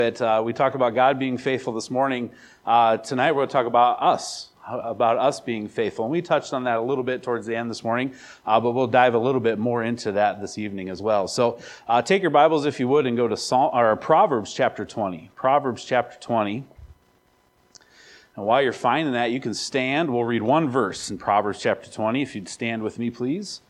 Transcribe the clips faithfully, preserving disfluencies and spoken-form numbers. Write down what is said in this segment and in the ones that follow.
Uh, we talked about God being faithful this morning. Uh, tonight we're going to talk about us, about us being faithful. And we touched on that a little bit towards the end this morning, uh, but we'll dive a little bit more into that this evening as well. So uh, take your Bibles, if you would, and go to Psalm, or Proverbs chapter twenty. Proverbs chapter twenty. And while you're finding that, you can stand. We'll read one verse in Proverbs chapter twenty. If you'd stand with me, please.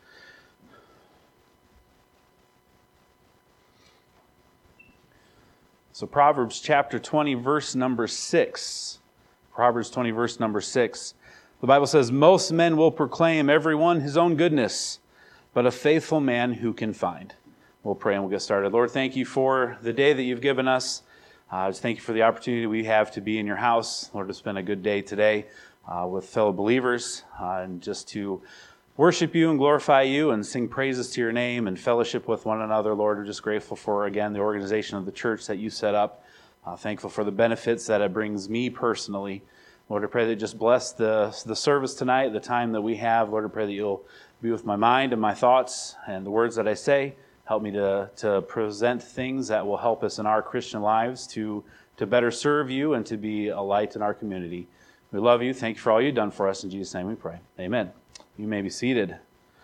So Proverbs chapter twenty, verse number six. Proverbs twenty, verse number six. The Bible says, "Most men will proclaim, everyone his own goodness, but a faithful man who can find?" We'll pray and we'll get started. Lord, thank you for the day that you've given us. Uh, just thank you for the opportunity we have to be in your house. Lord, it's been a good day today uh, with fellow believers, uh, and just to worship you and glorify you and sing praises to your name and fellowship with one another. Lord, we're just grateful for, again, the organization of the church that you set up. Uh, thankful for the benefits that it brings me personally. Lord, I pray that you just bless the, the service tonight, the time that we have. Lord, I pray that you'll be with my mind and my thoughts and the words that I say. Help me to, to present things that will help us in our Christian lives to, to better serve you and to be a light in our community. We love you. Thank you for all you've done for us. In Jesus' name we pray. Amen. You may be seated.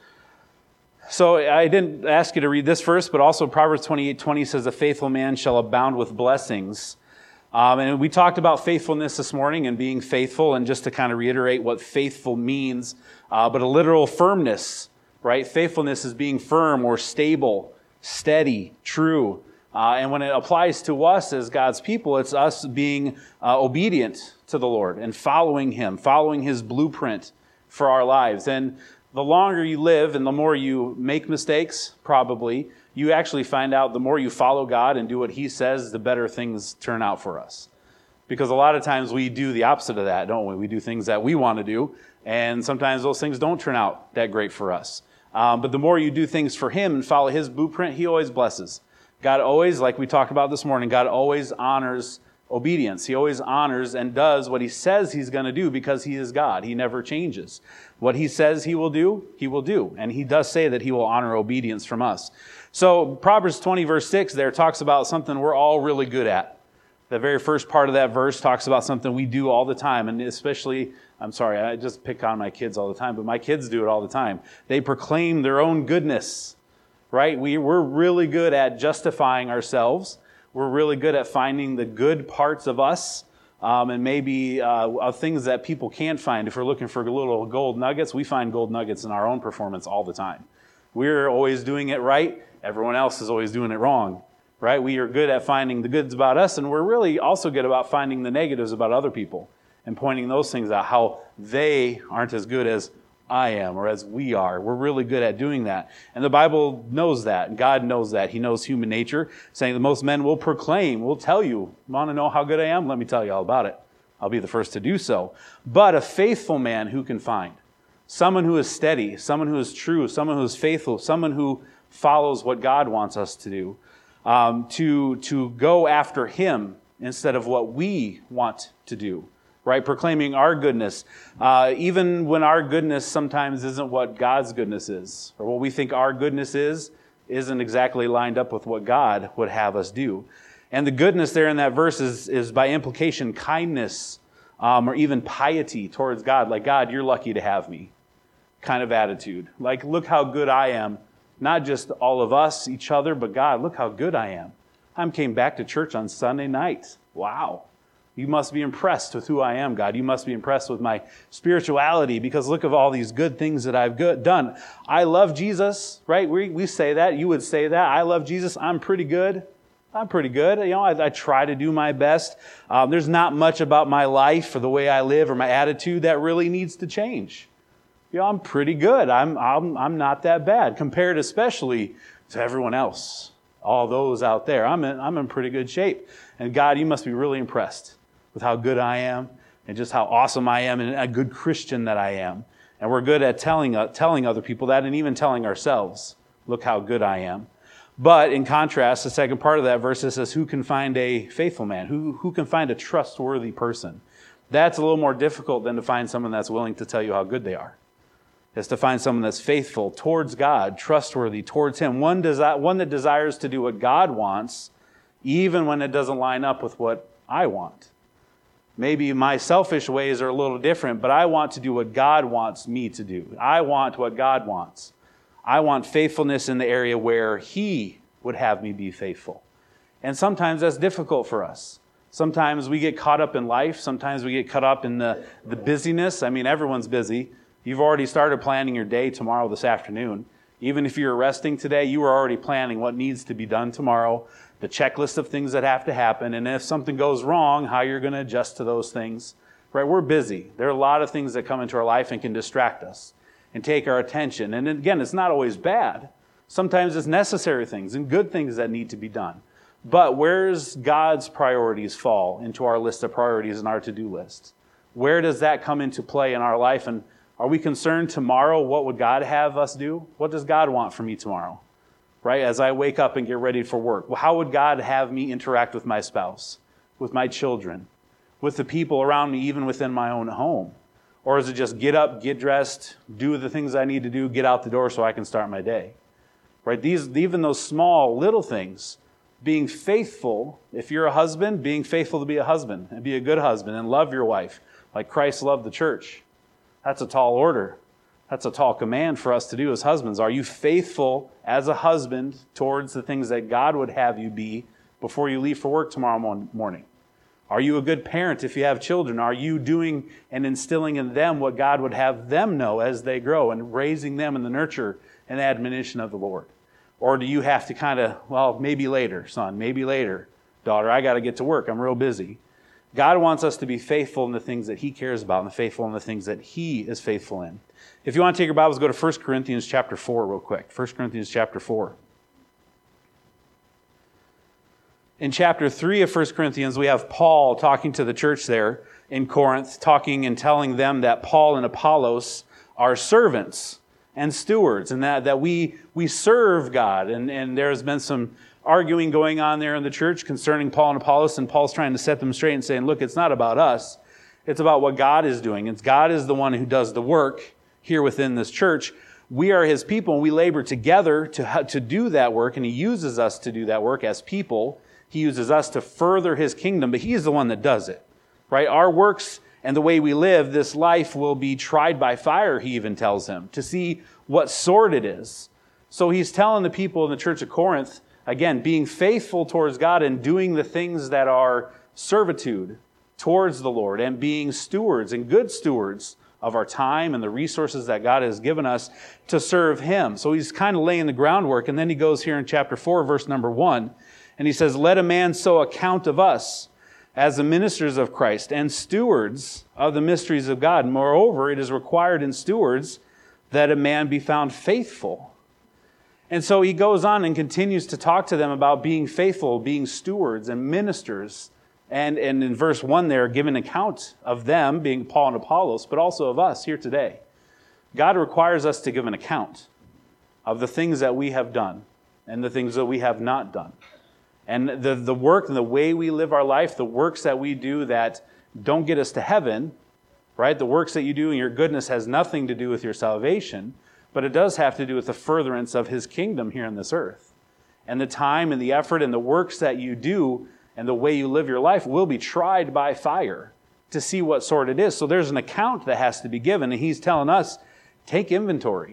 So I didn't ask you to read this verse, but also Proverbs twenty-eight twenty says, "A faithful man shall abound with blessings." Um, and we talked about faithfulness this morning and being faithful, and just to kind of reiterate what faithful means, uh, but a literal firmness, right? Faithfulness is being firm or stable, steady, true. Uh, and when it applies to us as God's people, it's us being uh, obedient to the Lord and following Him, following His blueprint for our lives. And the longer you live and the more you make mistakes, probably, you actually find out the more you follow God and do what He says, the better things turn out for us. Because a lot of times we do the opposite of that, don't we? We do things that we want to do, and sometimes those things don't turn out that great for us. Um, but the more you do things for Him and follow His blueprint, He always blesses. God always, like we talked about this morning, God always honors obedience. He always honors and does what He says He's going to do because He is God. He never changes. What He says He will do, He will do. And He does say that He will honor obedience from us. So Proverbs twenty verse six there talks about something we're all really good at. The very first part of that verse talks about something we do all the time. And especially, I'm sorry, I just pick on my kids all the time, but my kids do it all the time. They proclaim their own goodness, right? We, we're really good at justifying ourselves. We're really good at finding the good parts of us, um, and maybe uh, of things that people can't find. If we're looking for little gold nuggets, we find gold nuggets in our own performance all the time. We're always doing it right. Everyone else is always doing it wrong, right? We are good at finding the goods about us, and we're really also good about finding the negatives about other people and pointing those things out, how they aren't as good as I am, or as we are. We're really good at doing that. And the Bible knows that. God knows that. He knows human nature, saying that most men will proclaim, will tell you, want to know how good I am? Let me tell you all about it. I'll be the first to do so. But a faithful man who can find? Someone who is steady, someone who is true, someone who is faithful, someone who follows what God wants us to do, um, to, to go after Him instead of what we want to do. Right, proclaiming our goodness, uh, even when our goodness sometimes isn't what God's goodness is, or what we think our goodness is, isn't exactly lined up with what God would have us do. And the goodness there in that verse is, is by implication kindness, um, or even piety towards God. Like, God, you're lucky to have me kind of attitude. Like, look how good I am. Not just all of us, each other, but God, look how good I am. I came back to church on Sunday night. Wow. You must be impressed with who I am, God. You must be impressed with my spirituality, because look at all these good things that I've good, done. I love Jesus, right? We we say that. You would say that. I love Jesus. I'm pretty good. I'm pretty good. You know, I, I try to do my best. Um, there's not much about my life or the way I live or my attitude that really needs to change. You know, I'm pretty good. I'm I'm I'm not that bad compared, especially to everyone else. All those out there. I'm in, I'm in pretty good shape. And God, you must be really impressed with how good I am and just how awesome I am and a good Christian that I am. And we're good at telling uh, telling other people that, and even telling ourselves, look how good I am. But in contrast, the second part of that verse says, who can find a faithful man? Who, who can find a trustworthy person? That's a little more difficult than to find someone that's willing to tell you how good they are. It's to find someone that's faithful towards God, trustworthy towards Him, one, desi- one that desires to do what God wants even when it doesn't line up with what I want. Maybe my selfish ways are a little different, but I want to do what God wants me to do. I want what God wants. I want faithfulness in the area where He would have me be faithful. And sometimes that's difficult for us. Sometimes we get caught up in life. Sometimes we get caught up in the, the busyness. I mean, everyone's busy. You've already started planning your day tomorrow, this afternoon. Even if you're resting today, you are already planning what needs to be done tomorrow, the checklist of things that have to happen, and if something goes wrong, how you're going to adjust to those things. Right? We're busy. There are a lot of things that come into our life and can distract us and take our attention. And again, it's not always bad. Sometimes it's necessary things and good things that need to be done. But where's God's priorities fall into our list of priorities and our to-do list? Where does that come into play in our life? And are we concerned tomorrow, what would God have us do? What does God want from me tomorrow? Right? As I wake up and get ready for work, well, how would God have me interact with my spouse, with my children, with the people around me, even within my own home? Or is it just get up, get dressed, do the things I need to do, get out the door so I can start my day? Right? These, even those small little things, being faithful, if you're a husband, being faithful to be a husband and be a good husband and love your wife like Christ loved the church. That's a tall order. That's a tall command for us to do as husbands. Are you faithful as a husband towards the things that God would have you be before you leave for work tomorrow morning? Are you a good parent if you have children? Are you doing and instilling in them what God would have them know as they grow and raising them in the nurture and admonition of the Lord? Or do you have to kind of, well, maybe later, son, maybe later, daughter, I got to get to work. I'm real busy. God wants us to be faithful in the things that He cares about and faithful in the things that He is faithful in. If you want to take your Bibles, go to First Corinthians chapter four real quick. First Corinthians chapter four. In chapter three of First Corinthians, we have Paul talking to the church there in Corinth, talking and telling them that Paul and Apollos are servants and stewards, and that, that we we serve God. And, and there's been some arguing going on there in the church concerning Paul and Apollos, and Paul's trying to set them straight and saying, look, it's not about us. It's about what God is doing. It's God is the one who does the work here within this church. We are His people, and we labor together to, to do that work, and He uses us to do that work as people. He uses us to further His kingdom, but He is the one that does it. Right? Our works and the way we live, this life will be tried by fire, he even tells him, to see what sort it is. So he's telling the people in the church of Corinth, again, being faithful towards God and doing the things that are servitude towards the Lord and being stewards and good stewards of our time and the resources that God has given us to serve Him. So he's kind of laying the groundwork. And then he goes here in chapter four, verse number one, and he says, let a man so account of us as the ministers of Christ and stewards of the mysteries of God. Moreover, it is required in stewards that a man be found faithful. And so he goes on and continues to talk to them about being faithful, being stewards and ministers. And, and in verse one there, give an account of them, being Paul and Apollos, but also of us here today. God requires us to give an account of the things that we have done and the things that we have not done. And the, the work and the way we live our life, the works that we do that don't get us to heaven, right? The works that you do in your goodness has nothing to do with your salvation, but it does have to do with the furtherance of His kingdom here on this earth. And the time and the effort and the works that you do and the way you live your life will be tried by fire to see what sort it is. So there's an account that has to be given, and he's telling us, take inventory.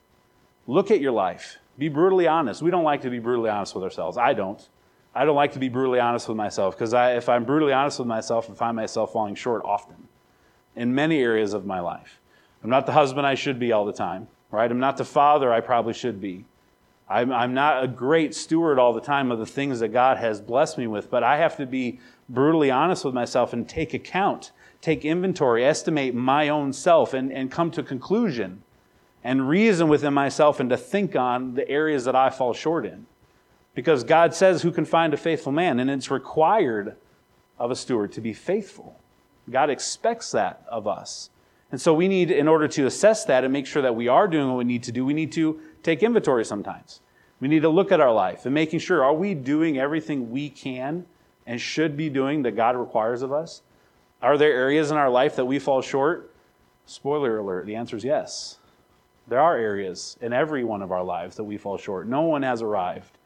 Look at your life. Be brutally honest. We don't like to be brutally honest with ourselves. I don't. I don't like to be brutally honest with myself, because I, if I'm brutally honest with myself, I find myself falling short often in many areas of my life. I'm not the husband I should be all the time, right? I'm not the father I probably should be. I'm, I'm not a great steward all the time of the things that God has blessed me with, but I have to be brutally honest with myself and take account, take inventory, estimate my own self, and, and come to a conclusion and reason within myself and to think on the areas that I fall short in. Because God says, who can find a faithful man? And it's required of a steward to be faithful. God expects that of us. And so we need, in order to assess that and make sure that we are doing what we need to do, we need to take inventory sometimes. We need to look at our life and making sure, are we doing everything we can and should be doing that God requires of us? Are there areas in our life that we fall short? Spoiler alert, the answer is yes. There are areas in every one of our lives that we fall short. No one has arrived.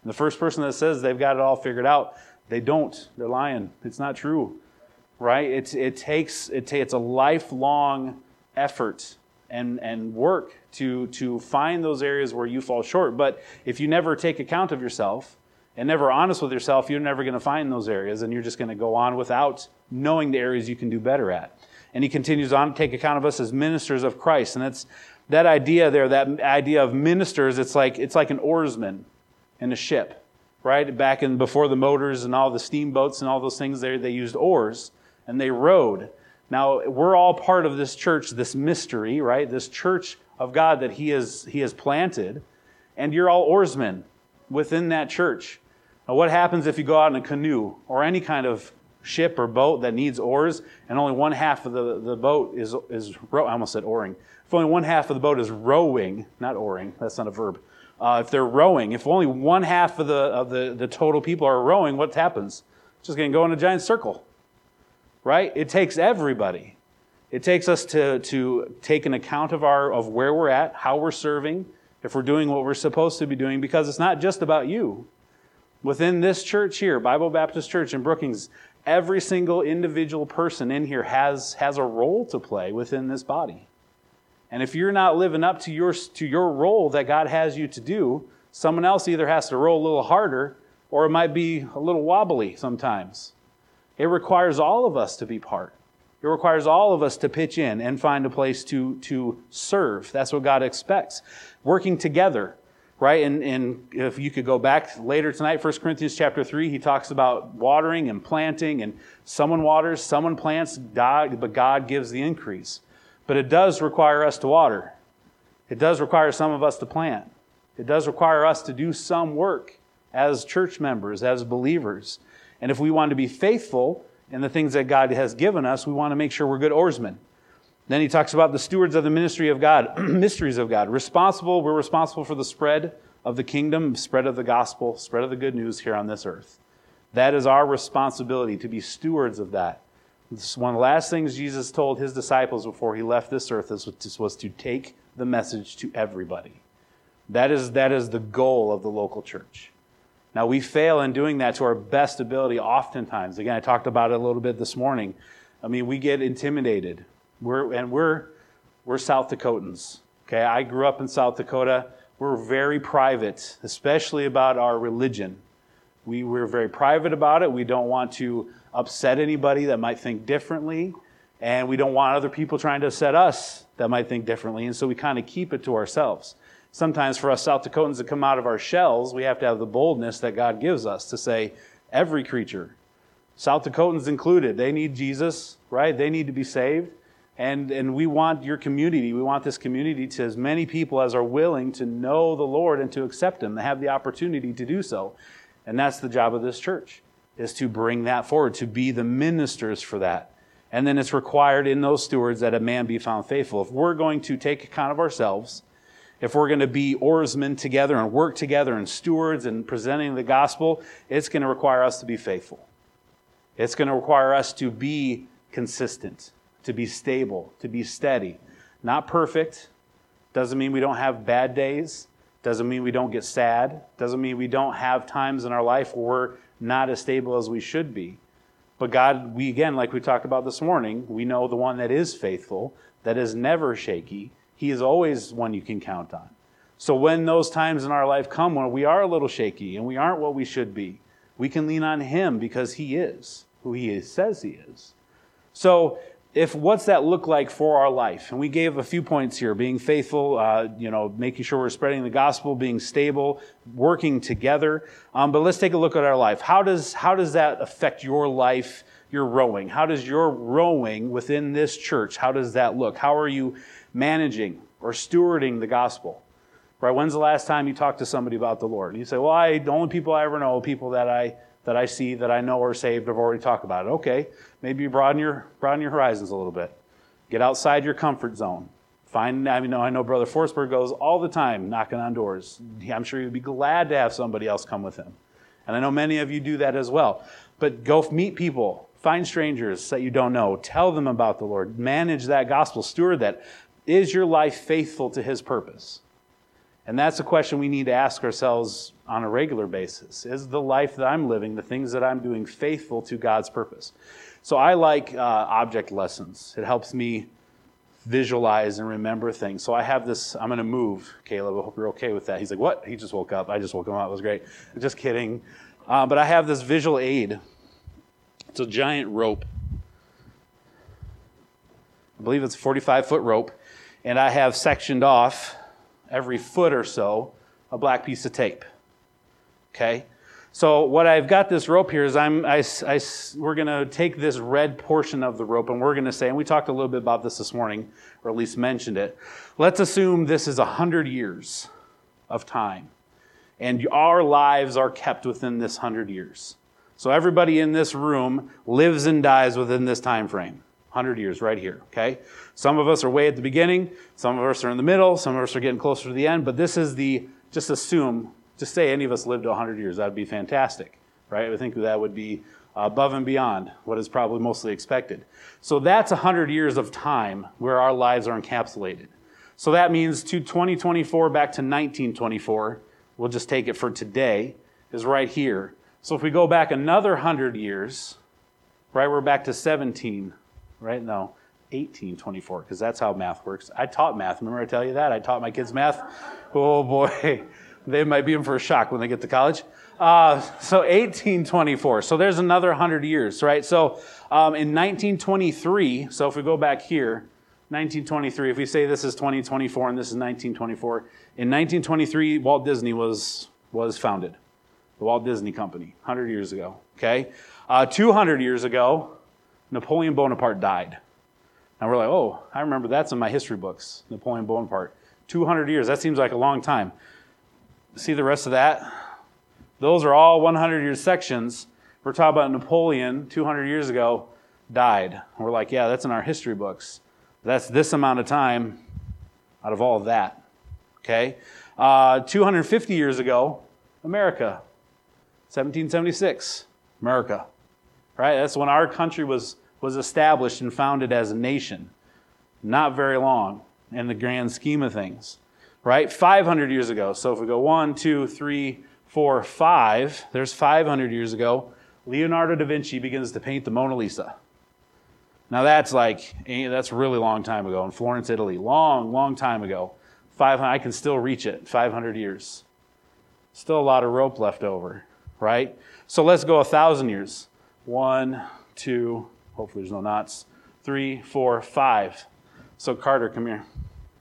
And the first person that says they've got it all figured out, they don't. They're lying. It's not true, right? It's, it takes it ta- it's a lifelong effort and and work to to find those areas where you fall short. But if you never take account of yourself and never honest with yourself, you're never going to find those areas, and you're just going to go on without knowing the areas you can do better at. And he continues on to take account of us as ministers of Christ. And that's that idea there, that idea of ministers, it's like it's like an oarsman in a ship, right? Back in before the motors and all the steamboats and all those things there, they used oars and they rowed. Now, we're all part of this church, this mystery, right? This church of God that he has he has planted, and you're all oarsmen within that church. Now, what happens if you go out in a canoe or any kind of ship or boat that needs oars, and only one half of the, the boat is is row, I almost said oaring. If only one half of the boat is rowing, not oaring, that's not a verb. Uh, if they're rowing, if only one half of the of the, the total people are rowing, what happens? It's just going to go in a giant circle, right? It takes everybody. It takes us to to take an account of our of where we're at, how we're serving, if we're doing what we're supposed to be doing, because it's not just about you. Within this church here, Bible Baptist Church in Brookings, every single individual person in here has, has a role to play within this body. And if you're not living up to your, to your role that God has you to do, someone else either has to roll a little harder or it might be a little wobbly sometimes. It requires all of us to be part. It requires all of us to pitch in and find a place to, to serve. That's what God expects. Working together. Right, and, and if you could go back later tonight, First Corinthians chapter three, he talks about watering and planting, and someone waters, someone plants, God, but God gives the increase. But it does require us to water. It does require some of us to plant. It does require us to do some work as church members, as believers. And if we want to be faithful in the things that God has given us, we want to make sure we're good oarsmen. Then he talks about the stewards of the ministry of God, mysteries of God. Responsible, we're responsible for the spread of the kingdom, spread of the gospel, spread of the good news here on this earth. That is our responsibility, to be stewards of that. This is one of the last things Jesus told his disciples before he left this earth was to take the message to everybody. That is, that is the goal of the local church. Now, we fail in doing that to our best ability oftentimes. Again, I talked about it a little bit this morning. I mean, we get intimidated. We're, and we're we're South Dakotans. Okay, I grew up in South Dakota. We're very private, especially about our religion. We, we're very private about it. We don't want to upset anybody that might think differently, and we don't want other people trying to upset us that might think differently, and so we kind of keep it to ourselves. Sometimes for us South Dakotans to come out of our shells, we have to have the boldness that God gives us to say, every creature, South Dakotans included, they need Jesus, right? They need to be saved. And and we want your community, we want this community to as many people as are willing to know the Lord and to accept Him, to have the opportunity to do so. And that's the job of this church, is to bring that forward, to be the ministers for that. And then it's required in those stewards that a man be found faithful. If we're going to take account of ourselves, if we're going to be oarsmen together and work together and stewards and presenting the gospel, it's going to require us to be faithful. It's going to require us to be consistent, to be stable, to be steady. Not perfect. Doesn't mean we don't have bad days. Doesn't mean we don't get sad. Doesn't mean we don't have times in our life where we're not as stable as we should be. But God, we again, like we talked about this morning, we know the one that is faithful, that is never shaky. He is always one you can count on. So when those times in our life come when we are a little shaky and we aren't what we should be, we can lean on Him because He is who He is, says He is. So if what's that look like for our life? And we gave a few points here: being faithful, uh, you know, making sure we're spreading the gospel, being stable, working together. Um, but let's take a look at our life. How does how does that affect your life? Your rowing. How does your rowing within this church? How does that look? How are you managing or stewarding the gospel? Right? When's the last time you talked to somebody about the Lord? And you say, "Well, I the only people I ever know, people that I." that I see, that I know are saved, I've already talked about it." Okay, maybe you broaden your broaden your horizons a little bit. Get outside your comfort zone. Find, I mean, I know Brother Forsberg goes all the time knocking on doors. I'm sure he'd be glad to have somebody else come with him. And I know many of you do that as well. But go meet people. Find strangers that you don't know. Tell them about the Lord. Manage that gospel. Steward that. Is your life faithful to His purpose? And that's a question we need to ask ourselves on a regular basis. Is the life that I'm living, the things that I'm doing, faithful to God's purpose? So I like uh, object lessons. It helps me visualize and remember things. So I have this, I'm going to move, Caleb. I hope you're okay with that. He's like, what? He just woke up. I just woke him up. It was great. Just kidding. Uh, but I have this visual aid. It's a giant rope. I believe it's a forty-five foot rope. And I have sectioned off every foot or so a black piece of tape. Okay? So what I've got this rope here is I'm, I, I, we're going to take this red portion of the rope and we're going to say, and we talked a little bit about this this morning, or at least mentioned it. Let's assume this is one hundred years of time. And our lives are kept within this one hundred years. So everybody in this room lives and dies within this time frame. one hundred years right here, okay? Some of us are way at the beginning. Some of us are in the middle. Some of us are getting closer to the end. But this is the, just assume, just say any of us lived to one hundred years. That would be fantastic, right? I think that would be above and beyond what is probably mostly expected. So that's one hundred years of time where our lives are encapsulated. So that means to twenty twenty-four back to nineteen twenty-four, we'll just take it for today, is right here. So if we go back another one hundred years, right, we're back to seventeen, right? No, eighteen twenty-four, because that's how math works. I taught math. Remember I tell you that? I taught my kids math. Oh, boy. They might be in for a shock when they get to college. Uh, so eighteen twenty-four. So there's another one hundred years, right? So um, in nineteen twenty-three, so if we go back here, nineteen twenty-three, if we say this is twenty twenty-four and this is nineteen twenty-four, in nineteen twenty-three, Walt Disney was was founded. The Walt Disney Company, one hundred years ago, okay? Uh, two hundred years ago, Napoleon Bonaparte died. And we're like, oh, I remember that's in my history books, Napoleon Bonaparte. two hundred years, that seems like a long time. See the rest of that? Those are all one hundred year sections. We're talking about Napoleon, two hundred years ago, died. And we're like, yeah, that's in our history books. That's this amount of time out of all of that. Okay? Uh, two hundred fifty years ago, America. seventeen seventy-six, America. Right? That's when our country was, was established and founded as a nation. Not very long in the grand scheme of things. Right? five hundred years ago. So if we go one, two, three, four, five, there's five hundred years ago, Leonardo da Vinci begins to paint the Mona Lisa. Now that's like, that's a really long time ago in Florence, Italy. Long, long time ago. five hundred, I can still reach it, five hundred years. Still a lot of rope left over, right? So let's go a thousand years. One, two, hopefully there's no knots. Three, four, five. So Carter, come here.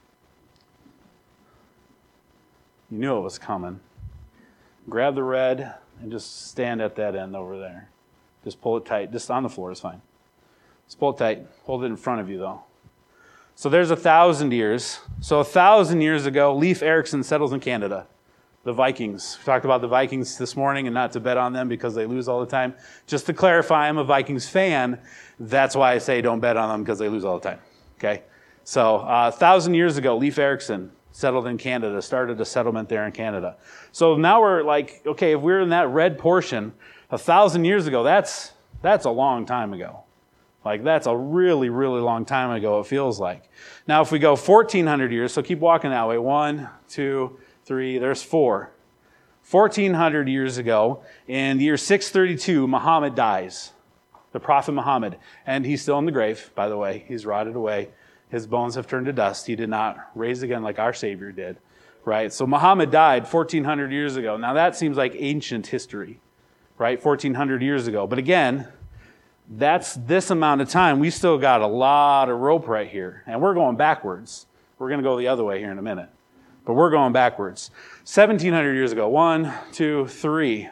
You knew it was coming. Grab the red and just stand at that end over there. Just pull it tight. Just on the floor is fine. Just pull it tight. Hold it in front of you, though. So there's a thousand years. So a thousand years ago, Leif Erikson settles in Canada. The Vikings. We talked about the Vikings this morning and not to bet on them because they lose all the time. Just to clarify, I'm a Vikings fan. That's why I say don't bet on them because they lose all the time. Okay? So uh, a thousand years ago, Leif Erikson settled in Canada, started a settlement there in Canada. So now we're like, okay, if we're in that red portion, a thousand years ago, that's that's a long time ago. Like that's a really, really long time ago, it feels like. Now if we go fourteen hundred years, so keep walking that way. One, two, three, there's four. fourteen hundred years ago, in the year six thirty-two, Muhammad dies. The Prophet Muhammad. And he's still in the grave, by the way. He's rotted away. His bones have turned to dust. He did not raise again like our Savior did, right? So Muhammad died fourteen hundred years ago. Now that seems like ancient history, right? fourteen hundred years ago. But again, that's this amount of time. We still got a lot of rope right here. And we're going backwards. We're going to go the other way here in a minute. But we're going backwards. seventeen hundred years ago. One, two, three.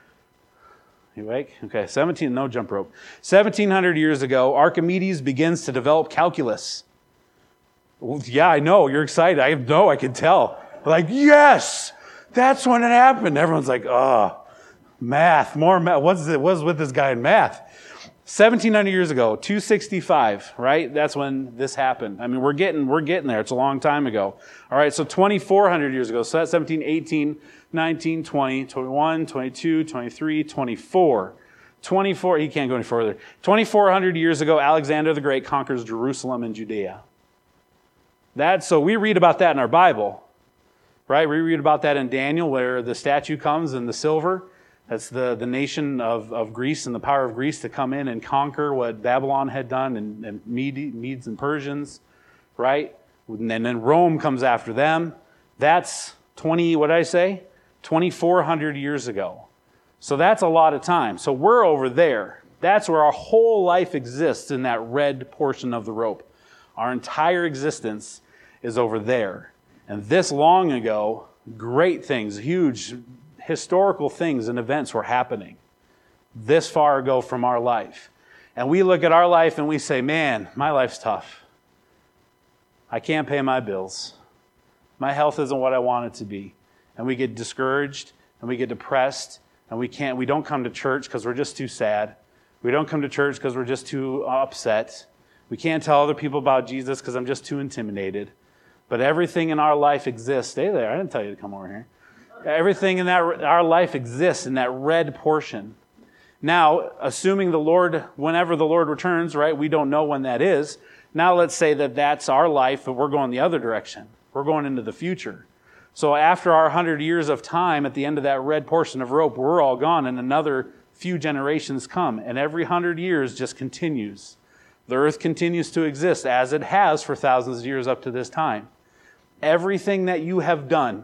You awake? Okay, seventeen, no jump rope. seventeen hundred years ago, Archimedes begins to develop calculus. Well, yeah, I know. You're excited. I know. I can tell. Like, yes, that's when it happened. Everyone's like, oh, math, more math. What's it? What's with this guy in math? seventeen hundred years ago, two sixty-five, right? That's when this happened. I mean, we're getting we're getting there. It's a long time ago. All right, so twenty-four hundred years ago. So that's seventeen, eighteen, nineteen, twenty, twenty-one, twenty-two, twenty-three, twenty-four. twenty-four, he can't go any further. twenty-four hundred years ago, Alexander the Great conquers Jerusalem and Judea. That, so we read about that in our Bible, right? We read about that in Daniel where the statue comes and the silver, that's the, the nation of, of Greece and the power of Greece to come in and conquer what Babylon had done and, and Mede, Medes and Persians, right? And then Rome comes after them. That's twenty, what did I say? twenty-four hundred years ago. So that's a lot of time. So we're over there. That's where our whole life exists, in that red portion of the rope. Our entire existence is over there. And this long ago, great things, huge historical things and events were happening this far ago from our life. And we look at our life and we say, man, my life's tough. I can't pay my bills. My health isn't what I want it to be. And we get discouraged and we get depressed and we can't, we don't come to church because we're just too sad. We don't come to church because we're just too upset. We can't tell other people about Jesus because I'm just too intimidated. But everything in our life exists. Stay there. I didn't tell you to come over here. Everything in that our life exists in that red portion. Now, assuming the Lord, whenever the Lord returns, right, we don't know when that is. Now let's say that that's our life, but we're going the other direction. We're going into the future. So after our hundred years of time, at the end of that red portion of rope, we're all gone, and another few generations come. And every hundred years just continues. The earth continues to exist as it has for thousands of years up to this time. Everything that you have done,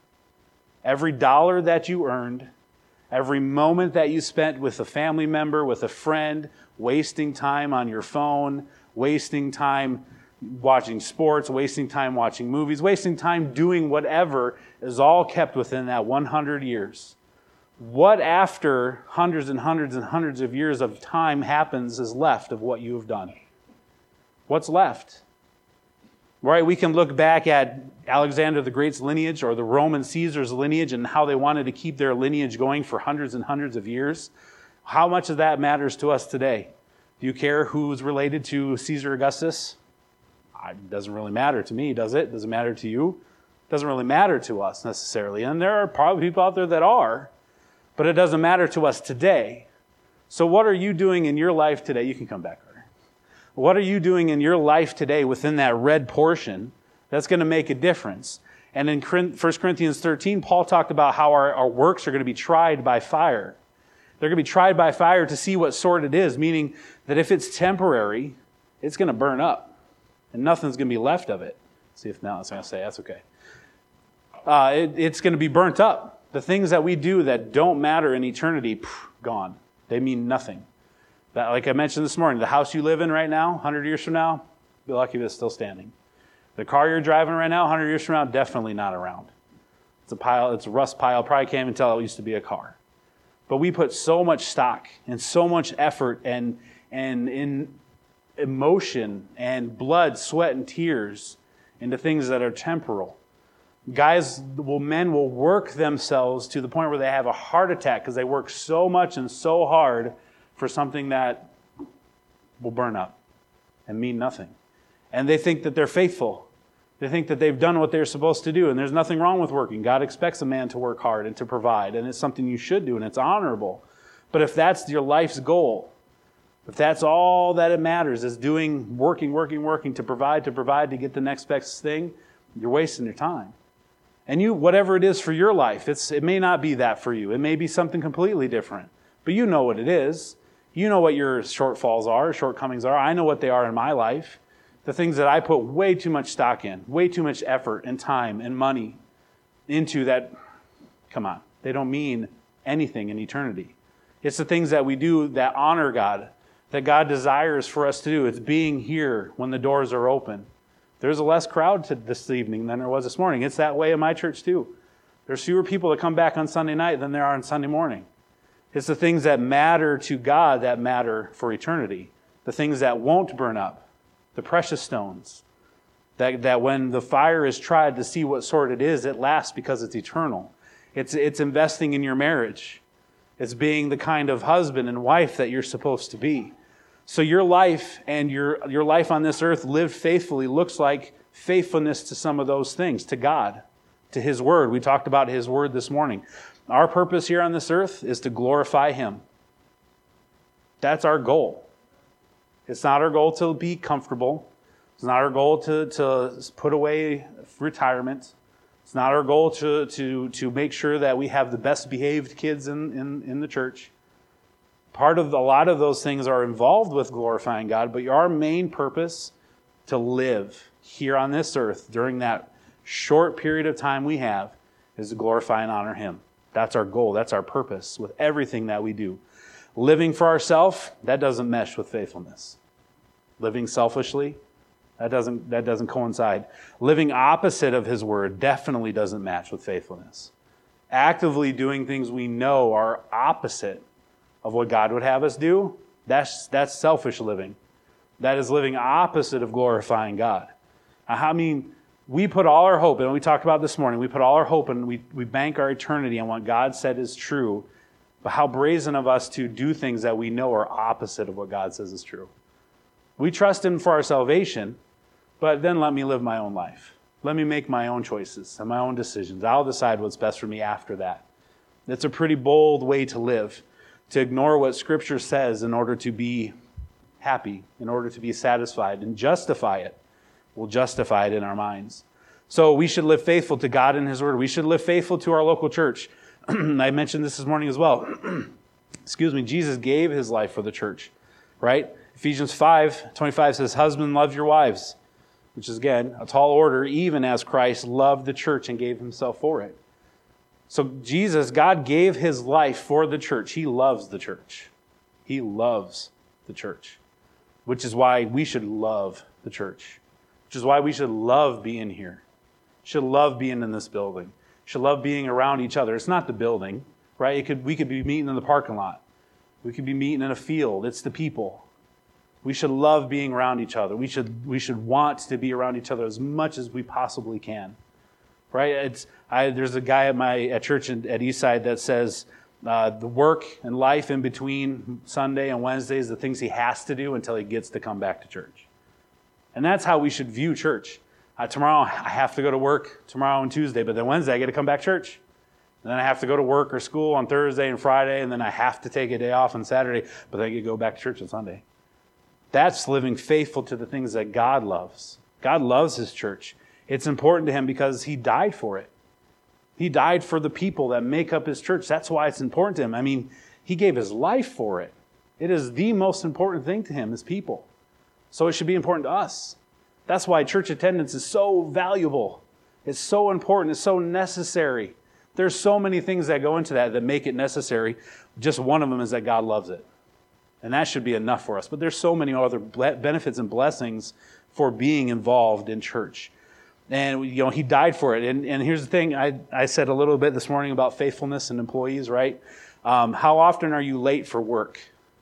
every dollar that you earned, every moment that you spent with a family member, with a friend, wasting time on your phone, wasting time watching sports, wasting time watching movies, wasting time doing whatever, is all kept within that one hundred years. What after hundreds and hundreds and hundreds of years of time happens is left of what you have done? What's left? Right, we can look back at Alexander the Great's lineage or the Roman Caesar's lineage and how they wanted to keep their lineage going for hundreds and hundreds of years. How much of that matters to us today? Do you care who's related to Caesar Augustus? It doesn't really matter to me, does it? Does it matter to you? It doesn't really matter to us necessarily. And there are probably people out there that are, but it doesn't matter to us today. So what are you doing in your life today? You can come back. What are you doing in your life today within that red portion that's going to make a difference? And in First Corinthians thirteen, Paul talked about how our, our works are going to be tried by fire. They're going to be tried by fire to see what sort it is, meaning that if it's temporary, it's going to burn up and nothing's going to be left of it. See if now I was going to say, that's okay. Uh, it, it's going to be burnt up. The things that we do that don't matter in eternity, pff, gone. They mean nothing. That, like I mentioned this morning, the house you live in right now, one hundred years from now, be lucky if it's still standing. The car you're driving right now, one hundred years from now, definitely not around. It's a pile, it's a rust pile. Probably can't even tell it used to be a car. But we put so much stock and so much effort and and in emotion and blood, sweat, and tears into things that are temporal. Guys, will men will work themselves to the point where they have a heart attack because they work so much and so hard for something that will burn up and mean nothing. And they think that they're faithful. They think that they've done what they're supposed to do, and there's nothing wrong with working. God expects a man to work hard and to provide, and it's something you should do, and it's honorable. But if that's your life's goal, if that's all that it matters is doing, working, working, working to provide, to provide, to get the next best thing, you're wasting your time. And you, whatever it is for your life, it's it may not be that for you. It may be something completely different. But you know what it is. You know what your shortfalls are, shortcomings are. I know what they are in my life. The things that I put way too much stock in, way too much effort and time and money into that, come on, they don't mean anything in eternity. It's the things that we do that honor God, that God desires for us to do. It's being here when the doors are open. There's a less crowd to this evening than there was this morning. It's that way in my church too. There's fewer people that come back on Sunday night than there are on Sunday morning. It's the things that matter to God that matter for eternity. The things that won't burn up. The precious stones. That, that when the fire is tried to see what sort it is, it lasts because it's eternal. It's, it's investing in your marriage. It's being the kind of husband and wife that you're supposed to be. So your life and your, your life on this earth lived faithfully looks like faithfulness to some of those things, to God, to His Word. We talked about His Word this morning. Our purpose here on this earth is to glorify Him. That's our goal. It's not our goal to be comfortable. It's not our goal to, to put away retirement. It's not our goal to, to, to make sure that we have the best behaved kids in, in, in the church. Part of the, a lot of those things are involved with glorifying God, but our main purpose to live here on this earth during that short period of time we have is to glorify and honor Him. That's our goal. That's our purpose with everything that we do. Living for ourselves, that doesn't mesh with faithfulness. Living selfishly, that doesn't, that doesn't coincide. Living opposite of His word definitely doesn't match with faithfulness. Actively doing things we know are opposite of what God would have us do, that's, that's selfish living. That is living opposite of glorifying God. I mean, we put all our hope, and we talked about this morning, we put all our hope and we, we bank our eternity on what God said is true, but how brazen of us to do things that we know are opposite of what God says is true. We trust Him for our salvation, but then let me live my own life. Let me make my own choices and my own decisions. I'll decide what's best for me after that. That's a pretty bold way to live, to ignore what Scripture says in order to be happy, in order to be satisfied, and justify it. We'll justify it in our minds. So we should live faithful to God and His Word. We should live faithful to our local church. I mentioned this this morning as well. Excuse me. Jesus gave His life for the church, right? Ephesians five twenty-five says, "Husbands, love your wives," which is, again, a tall order, even as Christ loved the church and gave Himself for it. So Jesus, God gave His life for the church. He loves the church. He loves the church, which is why we should love the church, which is why we should love being here, should love being in this building, should love being around each other. It's not the building, right? It could we could be meeting in the parking lot. We could be meeting in a field. It's the people. We should love being around each other. We should we should want to be around each other as much as we possibly can, right? It's I, there's a guy at my at church in, at Eastside that says uh, the work and life in between Sunday and Wednesday is the things he has to do until he gets to come back to church. And that's how we should view church. Uh, tomorrow I have to go to work tomorrow and Tuesday, but then Wednesday I get to come back to church. And then I have to go to work or school on Thursday and Friday, and then I have to take a day off on Saturday, but then I get to go back to church on Sunday. That's living faithful to the things that God loves. God loves His church. It's important to Him because He died for it. He died for the people that make up His church. That's why it's important to Him. I mean, He gave His life for it. It is the most important thing to Him, His people. So it should be important to us. That's why church attendance is so valuable. It's so important. It's so necessary. There's so many things that go into that that make it necessary. Just one of them is that God loves it. And that should be enough for us. But there's so many other benefits and blessings for being involved in church. And, you know, He died for it. And, and here's the thing. I, I said a little bit this morning about faithfulness and employees, right? Um, how often are you late for work?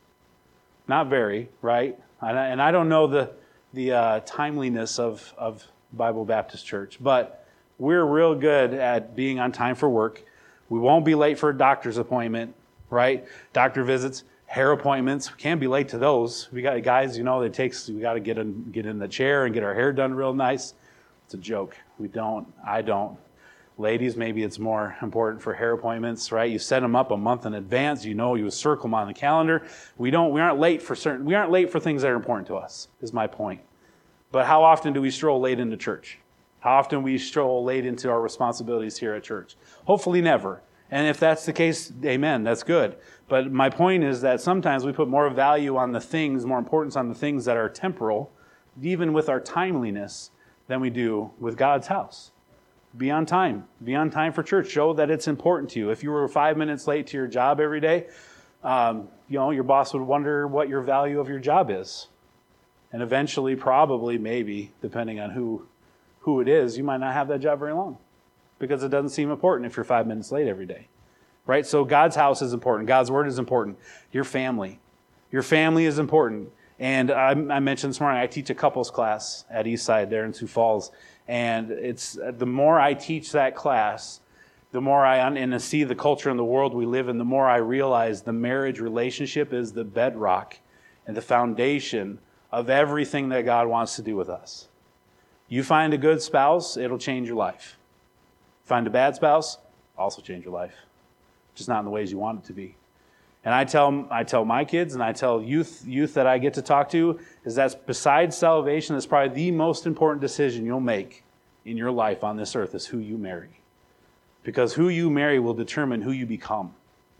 Not very, right? And I, and I don't know the, the uh, timeliness of, of Bible Baptist Church, but we're real good at being on time for work. We won't be late for a doctor's appointment, right? Doctor visits. Hair appointments, we can't be late to those. We got guys, you know, it takes, we got to get in, get in the chair and get our hair done real nice. It's a joke. We don't, I don't. Ladies, maybe it's more important for hair appointments, right? You set them up a month in advance. You know, you circle them on the calendar. We don't, we aren't late for certain, we aren't late for things that are important to us, is my point. But how often do we stroll late into church? How often do we stroll late into our responsibilities here at church? Hopefully never. And if that's the case, amen, that's good. But my point is that sometimes we put more value on the things, more importance on the things that are temporal, even with our timeliness, than we do with God's house. Be on time. Be on time for church. Show that it's important to you. If you were five minutes late to your job every day, um, you know, your boss would wonder what your value of your job is. And eventually, probably, maybe, depending on who, who it is, you might not have that job very long. Because it doesn't seem important if you're five minutes late every day, right? So God's house is important. God's word is important. Your family. Your family is important. And I, I mentioned this morning, I teach a couples class at Eastside there in Sioux Falls. And it's the more I teach that class, the more I and to see the culture and the world we live in, the more I realize the marriage relationship is the bedrock and the foundation of everything that God wants to do with us. You find a good spouse, it'll change your life. Find a bad spouse, also change your life. Just not in the ways you want it to be. And I tell I tell my kids and I tell youth youth that I get to talk to is that besides salvation, that's probably the most important decision you'll make in your life on this earth is who you marry. Because who you marry will determine who you become.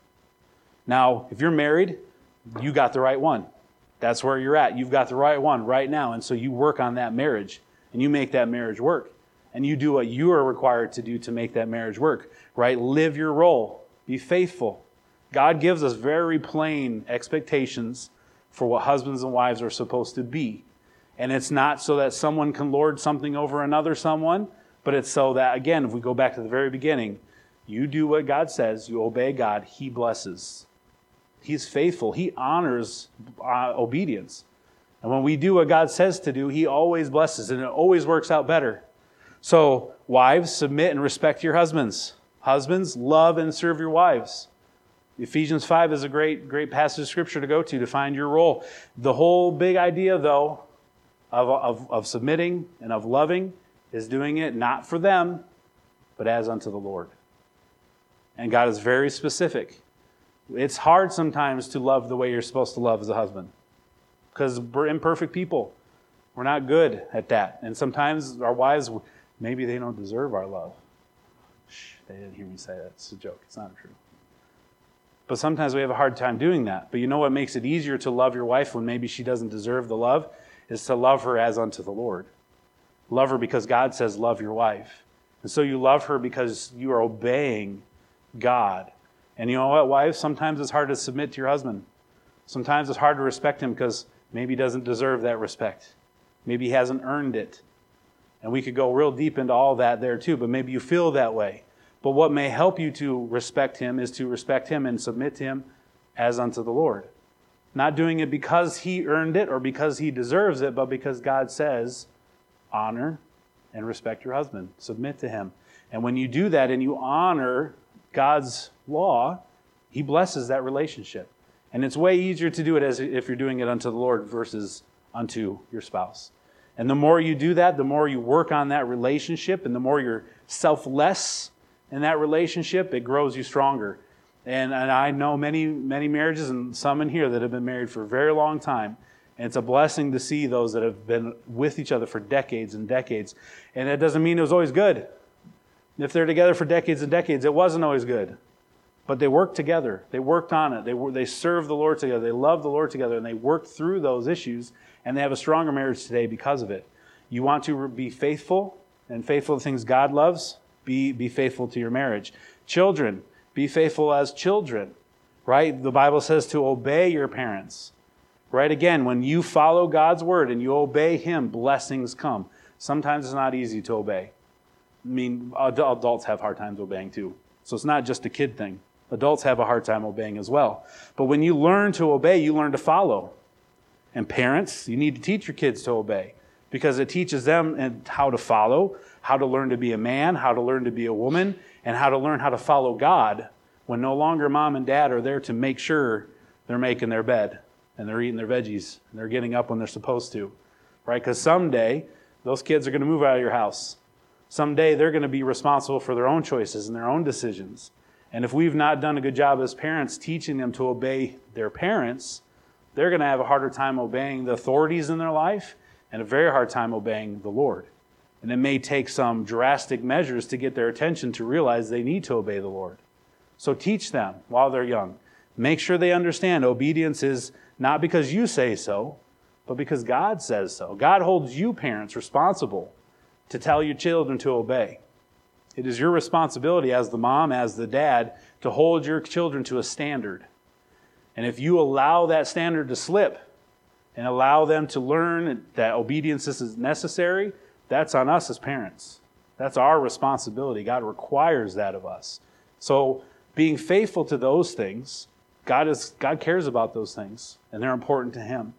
Now, if you're married, you got the right one. That's where you're at. You've got the right one right now. And so you work on that marriage and you make that marriage work. And you do what you are required to do to make that marriage work, right? Live your role. Be faithful. God gives us very plain expectations for what husbands and wives are supposed to be. And it's not so that someone can lord something over another someone, but it's so that, again, if we go back to the very beginning, you do what God says, you obey God, He blesses. He's faithful. He honors uh, obedience. And when we do what God says to do, He always blesses, and it always works out better. So, wives, submit and respect your husbands. Husbands, love and serve your wives. Ephesians five is a great, great passage of Scripture to go to to find your role. The whole big idea, though, of, of, of submitting and of loving is doing it not for them, but as unto the Lord. And God is very specific. It's hard sometimes to love the way you're supposed to love as a husband, because we're imperfect people. We're not good at that. And sometimes our wives, maybe they don't deserve our love. Shh, they didn't hear me say that. It's a joke. It's not true. But sometimes we have a hard time doing that. But you know what makes it easier to love your wife when maybe she doesn't deserve the love? Is to love her as unto the Lord. Love her because God says love your wife. And so you love her because you are obeying God. And you know what, wives? Sometimes it's hard to submit to your husband. Sometimes it's hard to respect him because maybe he doesn't deserve that respect. Maybe he hasn't earned it. And we could go real deep into all that there too, but maybe you feel that way. But what may help you to respect him is to respect him and submit to him as unto the Lord. Not doing it because he earned it or because he deserves it, but because God says, honor and respect your husband. Submit to him. And when you do that and you honor God's law, he blesses that relationship. And it's way easier to do it as if you're doing it unto the Lord versus unto your spouse. And the more you do that, the more you work on that relationship, and the more you're selfless in that relationship, it grows you stronger. And, and I know many, many marriages, and some in here that have been married for a very long time. And it's a blessing to see those that have been with each other for decades and decades. And that doesn't mean it was always good. If they're together for decades and decades, it wasn't always good. But they worked together. They worked on it. They were, they served the Lord together. They loved the Lord together, and they worked through those issues, and they have a stronger marriage today because of it. You want to be faithful and faithful to things God loves? Be, be faithful to your marriage. Children, be faithful as children, right? The Bible says to obey your parents, right? Again, when you follow God's word and you obey Him, blessings come. Sometimes it's not easy to obey. I mean, adults have hard times obeying too. So it's not just a kid thing. Adults have a hard time obeying as well. But when you learn to obey, you learn to follow. And parents, you need to teach your kids to obey, because it teaches them how to follow, how to learn to be a man, how to learn to be a woman, and how to learn how to follow God when no longer mom and dad are there to make sure they're making their bed and they're eating their veggies and they're getting up when they're supposed to, right? Because someday those kids are going to move out of your house. Someday they're going to be responsible for their own choices and their own decisions. And if we've not done a good job as parents teaching them to obey their parents, they're going to have a harder time obeying the authorities in their life and a very hard time obeying the Lord. And it may take some drastic measures to get their attention to realize they need to obey the Lord. So teach them while they're young. Make sure they understand obedience is not because you say so, but because God says so. God holds you parents responsible to tell your children to obey. It is your responsibility as the mom, as the dad, to hold your children to a standard. And if you allow that standard to slip and allow them to learn that obedience is necessary, that's on us as parents. That's our responsibility. God requires that of us. So being faithful to those things, God is God cares about those things, and they're important to Him.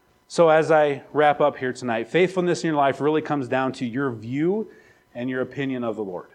So as I wrap up here tonight, faithfulness in your life really comes down to your view and your opinion of the Lord.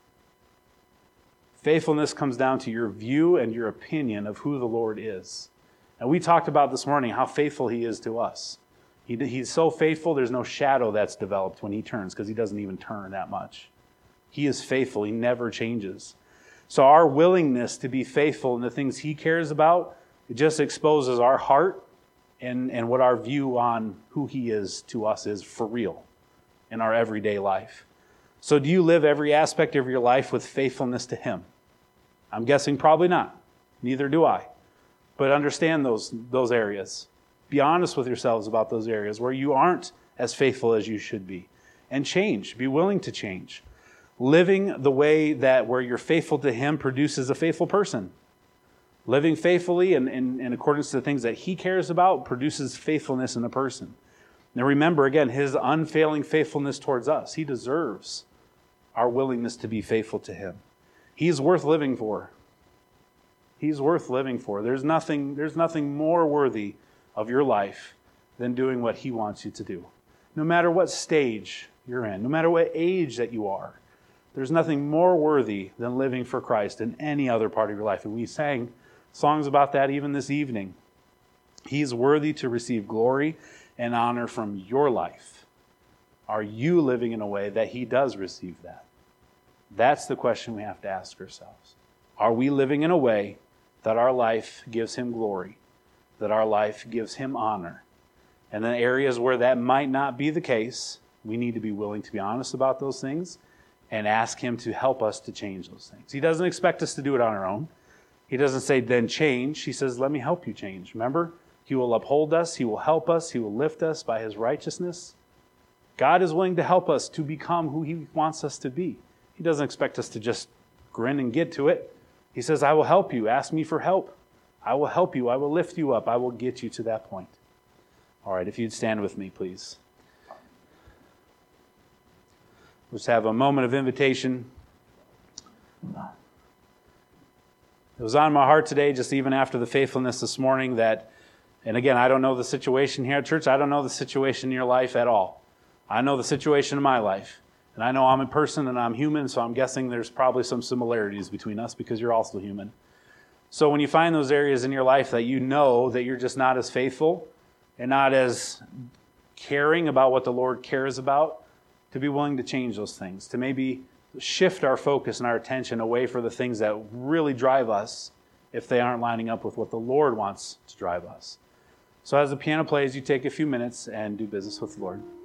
Faithfulness comes down to your view and your opinion of who the Lord is. And we talked about this morning how faithful He is to us. He, he's so faithful, there's no shadow that's developed when He turns, because He doesn't even turn that much. He is faithful. He never changes. So our willingness to be faithful in the things He cares about, it just exposes our heart and, and what our view on who He is to us is for real in our everyday life. So do you live every aspect of your life with faithfulness to Him? I'm guessing probably not. Neither do I. But understand those, those areas. Be honest with yourselves about those areas where you aren't as faithful as you should be. And change. Be willing to change. Living the way that where you're faithful to Him produces a faithful person. Living faithfully and in, in accordance to the things that He cares about produces faithfulness in a person. Now remember, again, His unfailing faithfulness towards us. He deserves our willingness to be faithful to Him. He's worth living for. He's worth living for. There's nothing, there's nothing more worthy of your life than doing what He wants you to do. No matter what stage you're in, no matter what age that you are, there's nothing more worthy than living for Christ in any other part of your life. And we sang songs about that even this evening. He's worthy to receive glory and honor from your life. Are you living in a way that He does receive that? That's the question we have to ask ourselves. Are we living in a way that our life gives Him glory, that our life gives Him honor? And in areas where that might not be the case, we need to be willing to be honest about those things and ask Him to help us to change those things. He doesn't expect us to do it on our own. He doesn't say, then change. He says, let me help you change. Remember, He will uphold us. He will help us. He will lift us by His righteousness. God is willing to help us to become who He wants us to be. He doesn't expect us to just grin and get to it. He says, I will help you. Ask me for help. I will help you. I will lift you up. I will get you to that point. All right, if you'd stand with me, please. Let's have a moment of invitation. It was on my heart today, just even after the faithfulness this morning, that, and again, I don't know the situation here at church. I don't know the situation in your life at all. I know the situation in my life. And I know I'm a person and I'm human, so I'm guessing there's probably some similarities between us because you're also human. So when you find those areas in your life that you know that you're just not as faithful and not as caring about what the Lord cares about, to be willing to change those things, to maybe shift our focus and our attention away from the things that really drive us if they aren't lining up with what the Lord wants to drive us. So as the piano plays, you take a few minutes and do business with the Lord.